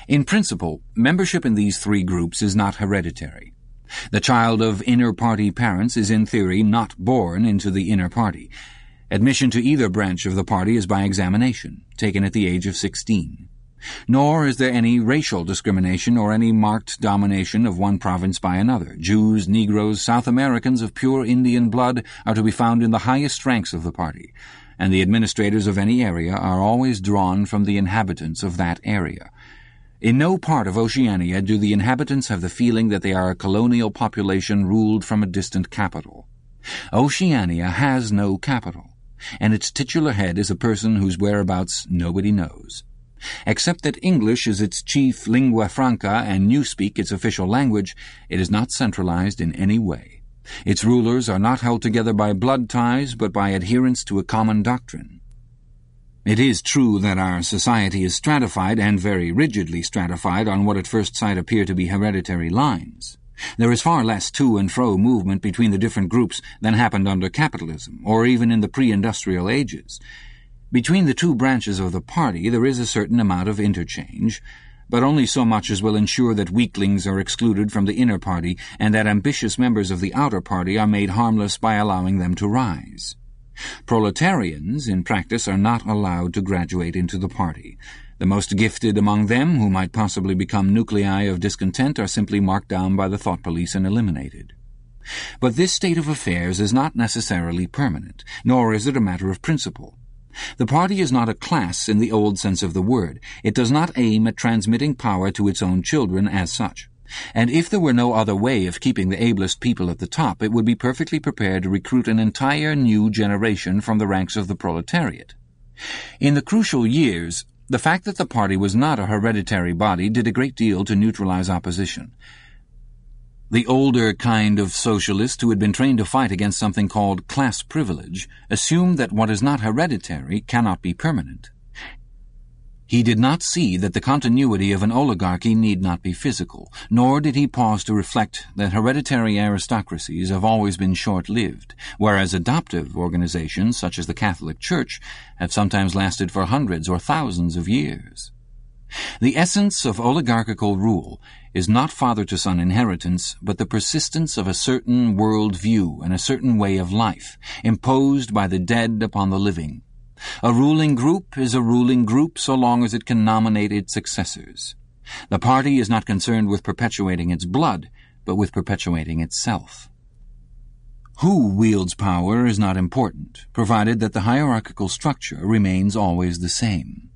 In principle, membership in these three groups is not hereditary. The child of inner-party parents is in theory not born into the inner party. Admission to either branch of the party is by examination, taken at the age of 16. Nor is there any racial discrimination or any marked domination of one province by another. Jews, Negroes, South Americans of pure Indian blood are to be found in the highest ranks of the party, and the administrators of any area are always drawn from the inhabitants of that area. In no part of Oceania do the inhabitants have the feeling that they are a colonial population ruled from a distant capital. Oceania has no capital, and its titular head is a person whose whereabouts nobody knows. Except that English is its chief lingua franca and Newspeak its official language, it is not centralized in any way. Its rulers are not held together by blood ties, but by adherence to a common doctrine. It is true that our society is stratified, and very rigidly stratified, on what at first sight appear to be hereditary lines. There is far less to and fro movement between the different groups than happened under capitalism, or even in the pre-industrial ages. Between the two branches of the party there is a certain amount of interchange, but only so much as will ensure that weaklings are excluded from the inner party and that ambitious members of the outer party are made harmless by allowing them to rise. Proletarians, in practice, are not allowed to graduate into the party. The most gifted among them, who might possibly become nuclei of discontent, are simply marked down by the thought police and eliminated. But this state of affairs is not necessarily permanent, nor is it a matter of principle. The party is not a class in the old sense of the word. It does not aim at transmitting power to its own children as such. And if there were no other way of keeping the ablest people at the top, it would be perfectly prepared to recruit an entire new generation from the ranks of the proletariat. In the crucial years, the fact that the party was not a hereditary body did a great deal to neutralize opposition. The older kind of socialist who had been trained to fight against something called class privilege assumed that what is not hereditary cannot be permanent. He did not see that the continuity of an oligarchy need not be physical, nor did he pause to reflect that hereditary aristocracies have always been short-lived, whereas adoptive organizations, such as the Catholic Church, have sometimes lasted for hundreds or thousands of years. The essence of oligarchical rule is not father-to-son inheritance, but the persistence of a certain world view and a certain way of life, imposed by the dead upon the living. A ruling group is a ruling group so long as it can nominate its successors. The party is not concerned with perpetuating its blood, but with perpetuating itself. Who wields power is not important, provided that the hierarchical structure remains always the same.